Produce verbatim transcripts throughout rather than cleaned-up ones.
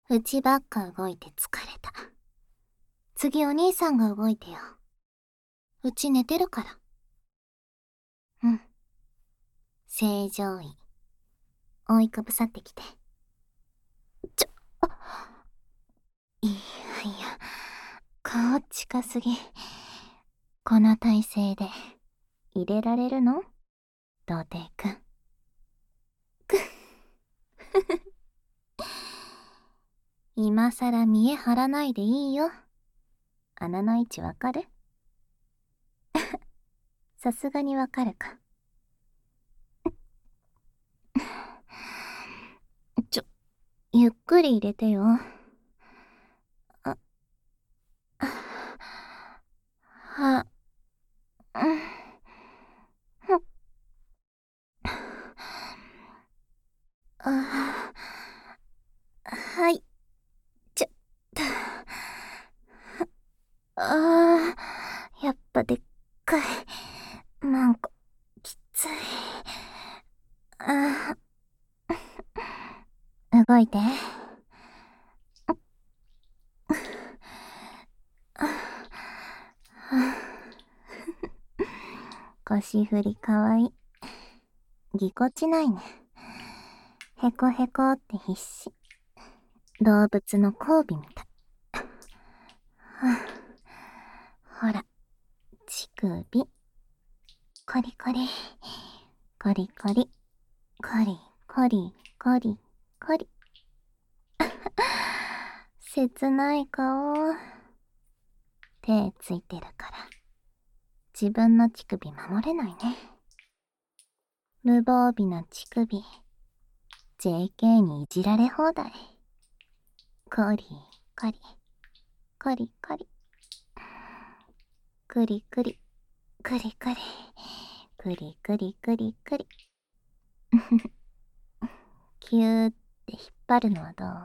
うちばっか動いて疲れた。次お兄さんが動いてよ。うち寝てるから。うん。正常位。覆いかぶさってきて。ちょ、あ、いやいや、顔近すぎ。この体勢で入れられるの？童貞くん。くっ。今さら見え張らないでいいよ。穴の位置わかる？さすがにわかるか。ちょ、ゆっくり入れてよ。あ、は、うん、あ、はい、ちょっと、あー、やっぱでっかい。なんか、きつい。あー、動いて。腰振りかわいい。ぎこちないね。へこへこって必死。動物の交尾みたい。ほら、乳首。コリコリ。コリコリ。コリコリコリコリ。切ない顔。手ついてるから。自分の乳首守れないね。無防備な乳首。ジェーケー にいじられ放題。コリコリ。コリコリ。クリクリ。クリクリ。クリクリクリクリ。キューって引っ張るのはどう？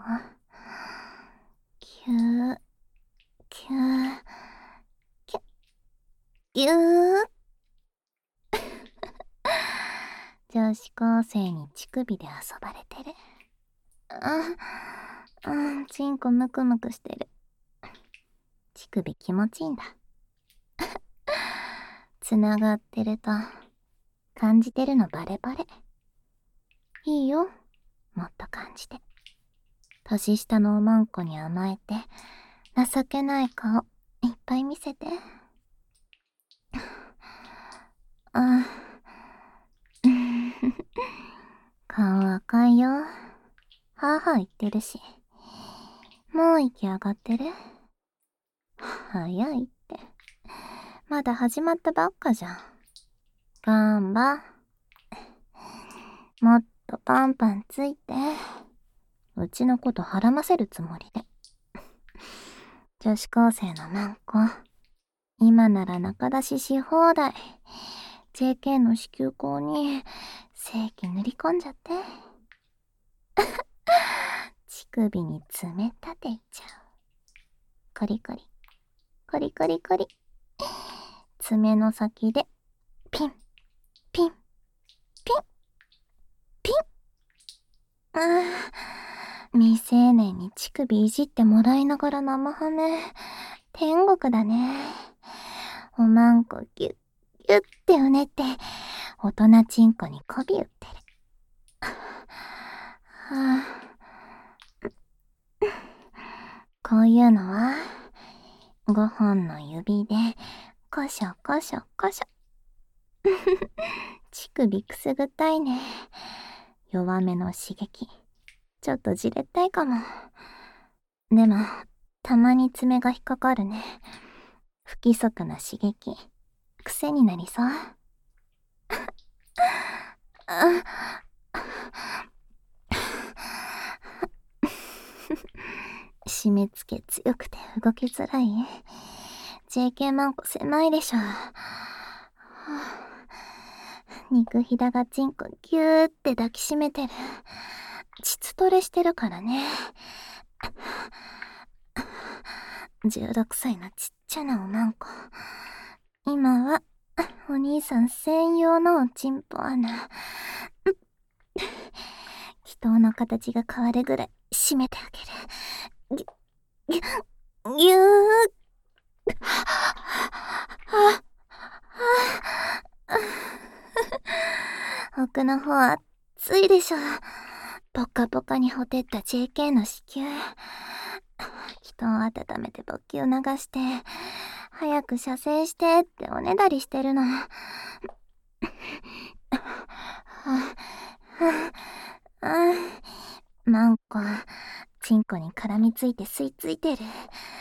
キュー、キュー、キュッ、ギュー。女子高生に乳首で遊ばれてる。うん、うん、チンコムクムクしてる。乳首気持ちいいんだ。つながってると、感じてるのバレバレ。いいよ、もっと感じて。年下のおまんこに甘えて、情けない顔、いっぱい見せて。あ、顔赤いよ。はぁはぁ言ってるし。もう息上がってる？早いって。まだ始まったばっかじゃん。ガンバ。もっとパンパンついて。うちのことはらませるつもりで。女子高生のマンコ。今なら仲出しし放題。ジェーケー の子宮口に正規塗り込んじゃって。乳首に爪立てちゃう。コリコリ。コリコリコリ。爪の先でピン、ピン、ピン、ピン。ああ、未成年に乳首いじってもらいながら生ハメ。天国だね。おまんこギュッギュッってうねって、大人チンコに媚び売ってる。はあ、こういうのは、ごほんの指で、コショコショコショ。乳首くすぐったいね。弱めの刺激。ちょっとじれったいかも。でも、たまに爪が引っかかるね。不規則な刺激。癖になりそう。締め付け強くて動きづらい？ ジェーケー マンコ狭いでしょ。肉ひだがチンコギューって抱きしめてる。膣トレしてるからね。じゅうろくさいのちっちゃなおまんこ。今は、お兄さん専用のおちんぽ穴。祈祷の形が変わるぐらい締めてあげる。 ぎ、ぎ、ぎゅー。あ、奥の方暑いでしょ。ポカポカにほてった ジェーケー の子宮。布団を温めて勃起を流して、早く射精してっておねだりしてるの。マンコ、チンコに絡みついて吸い付いてる。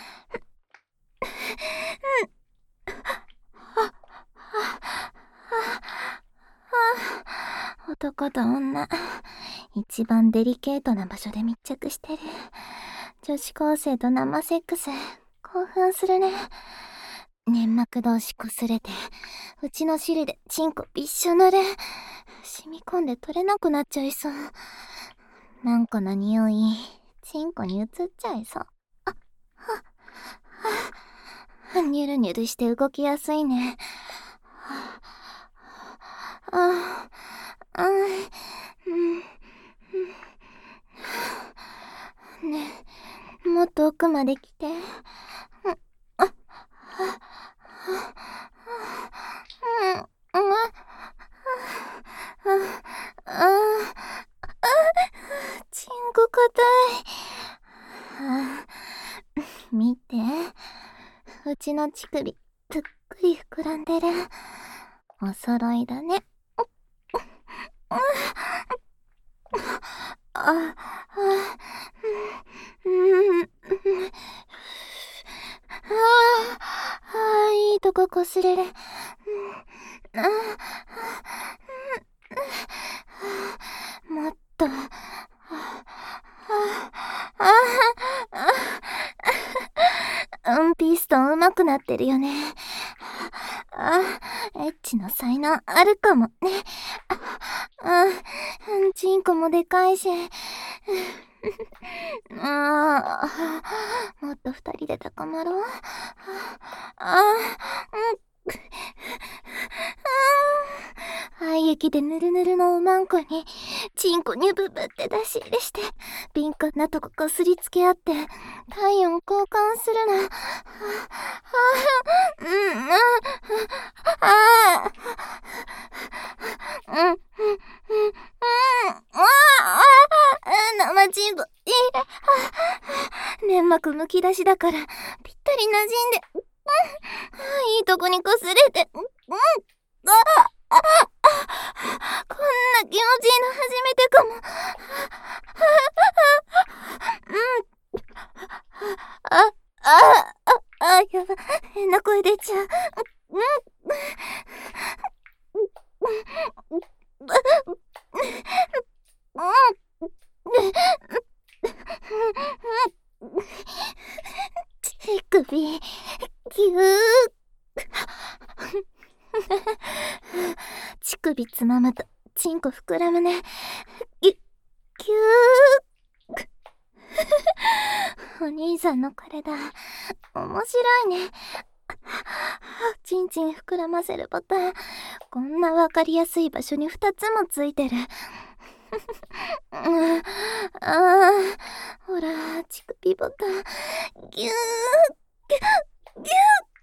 男と女、一番デリケートな場所で密着してる。女子高生と生セックス、興奮するね。粘膜同士擦れて、うちの汁でチンコびっしょ濡れ。染み込んで取れなくなっちゃいそう。マンコの匂い、チンコに移っちゃいそう。あ、は、は、ニュルニュルして動きやすいね。あ、あ、あ、うん、ねえ、もっと奥まで来て。あ、あ、チンコ硬い。見て、うちの乳首ぷっくり膨らんでる。お揃いだね。あ、あ、うん、うん、あ、いいとここすれる。もっと、うん、ピストン上手くなってるよね。あ、エッチの才能あるかもね。あ、うん、チンコもでかいし。ああ、もっと二人で高まろう。あ、うん。廃液でぬるぬるのおまんこに、チンコにブブって出し入れして、敏感なとここすりつけ合って、体温交換するの。はぁ、うん、ああ、うん、うん、うん、うん、ああ、生チンコ、いい。粘膜むき出しだから、ぴったり馴染んで、うん、いいとこにこすれて、うん、ああ、あ、こんな気持ちいいの初めてかも。うん。あ、あ、あ、あ、やば、変な声出ちゃう。うん。手首、ぎゅー。乳首つまむと、チンコ膨らむね。ぎゅ、ぎゅー。お兄さんの体、面白いね。チンチン膨らませるボタン、こんなわかりやすい場所にふたつもついてる。ああ、ほら、乳首ボタン、ぎゅー、ぎゅ、ぎゅ、ぎゅ。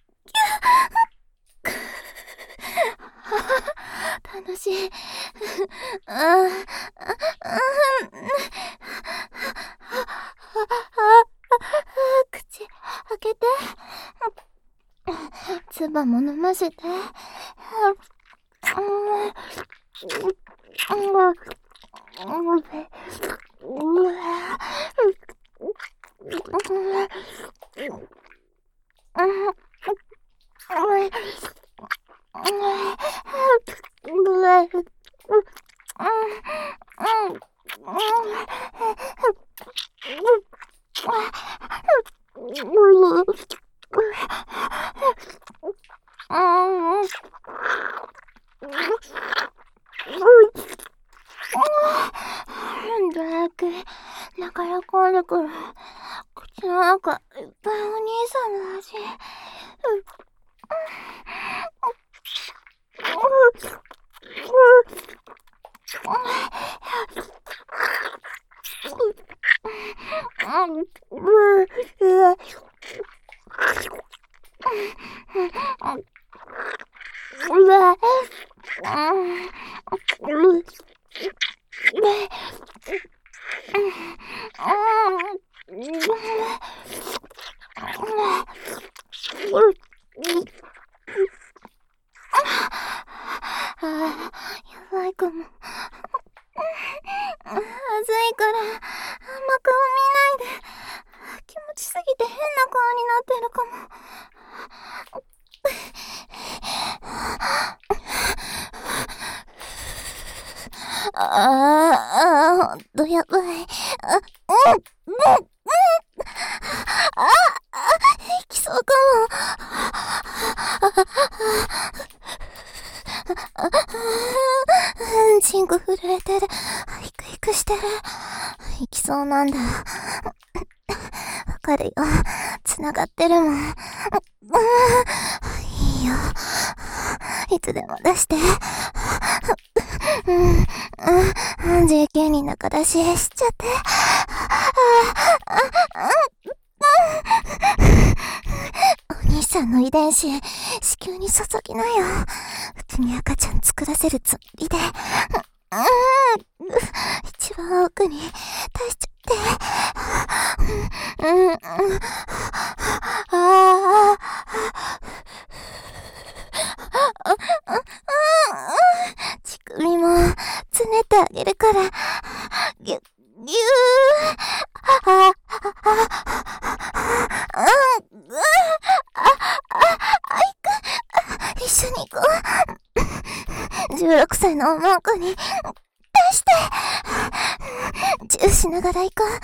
楽しい。ああ、あ、口開けて。唾も飲ませて。ドラッグ、だから今度くる。口の中、いっぱいお兄さんの味。 ああ、やばいかも。まずいから、あんま顔見ないで。気持ちすぎて変な顔になってるかも。ああ、ほんとやばい。あ、うん、うん、うん。あ、あ、いきそうかも。チンコ震えてる。ヒクヒクしてる。いきそうなんだ。わかるよ。繋がってるもん。いいよ。いつでも出して。うん、うん、ジェーケー に中出ししちゃって。お兄さんの遺伝子、子宮に注ぎなよ。うちに赤ちゃん作らせるつもりで。うん、一番奥に出しちゃって。うん、うん、ああ。乳首もつねてあげるから。ぎゅ、ぎゅー。あ、あ、あ、うん、あ、あ、いく。一緒に行こう。じゅうろくさいの女の子に出して。チューしながら行こう。ね。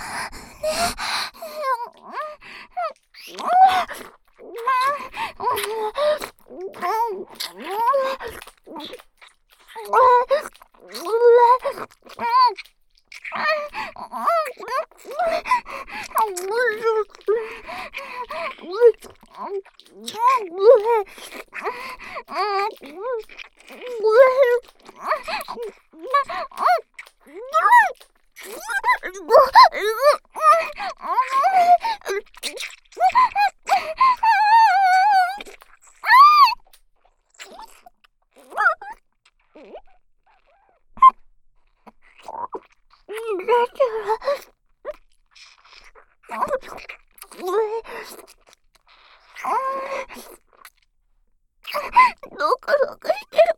どこどこしてる。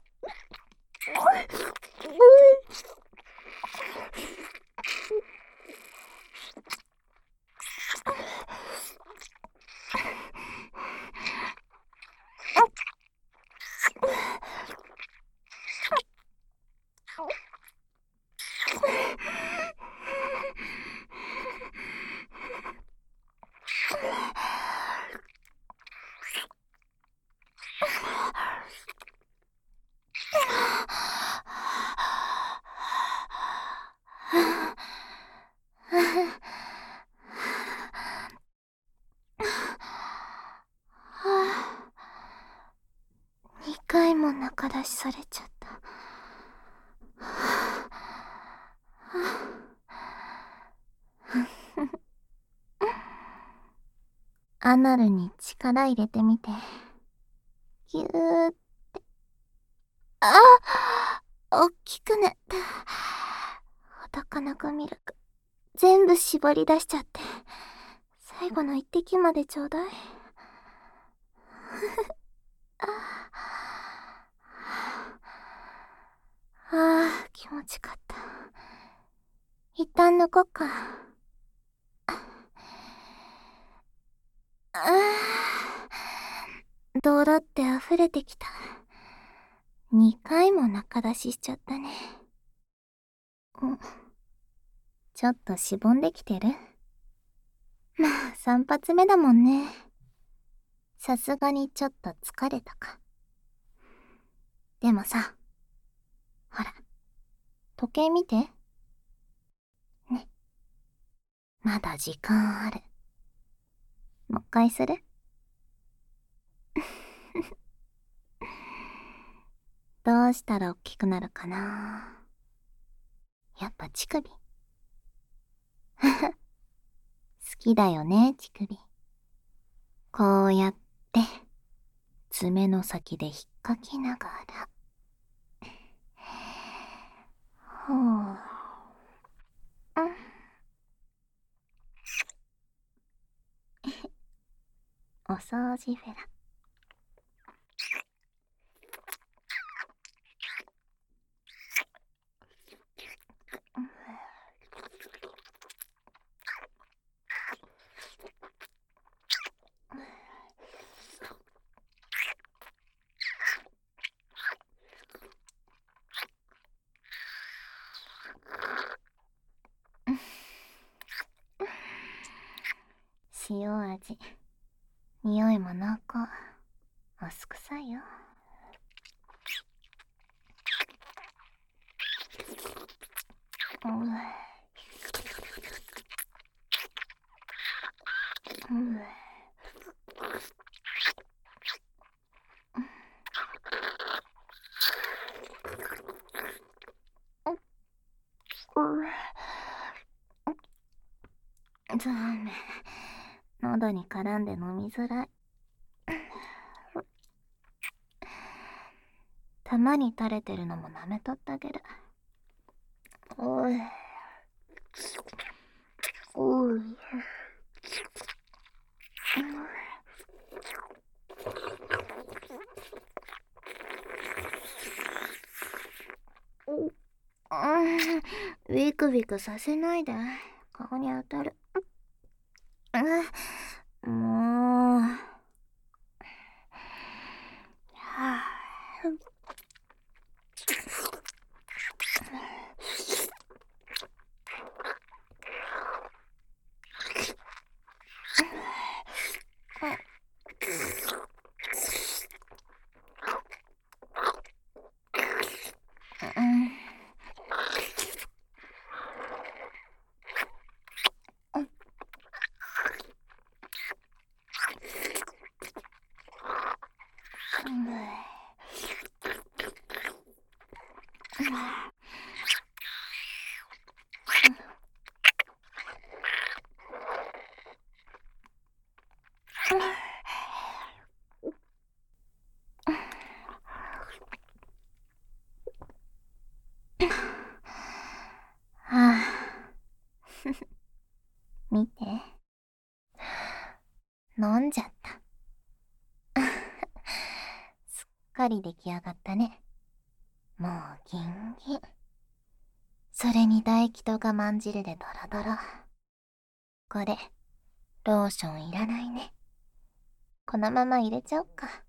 にかいも中出しされちゃった。アナルに力入れてみて。ぎゅーって。ああ、おっきくなった。男の子ミルク、全部絞り出しちゃって。最後の一滴までちょうだい。ああ、気持ちかった。一旦抜こっか。ああ、道路って溢れてきた。にかいも中出ししちゃったね。うん。ちょっとしぼんできてる？まあ、三発目だもんね。さすがにちょっと疲れたか。でもさ、ほら、時計見て。ね。まだ時間ある。もう一回する？どうしたら大きくなるかな。やっぱ乳首。 きだよね、乳首。こうやって、爪の先で引っかきながら。ほう。うん。お掃除フェラ。塩味。匂いも濃厚。おすくさいよ。うん。うん。ざめ。喉に絡んで飲みづらい。たまに垂れてるのも舐めとったげる。おい。おい。ビクビクさせないで。顔に当たる。もう。はあ。はあ。見て。飲んじゃった。すっかり出来上がったね。もうギンギン。それに唾液と我慢汁でドロドロ。これ、ローションいらないね。このまま入れちゃおっか。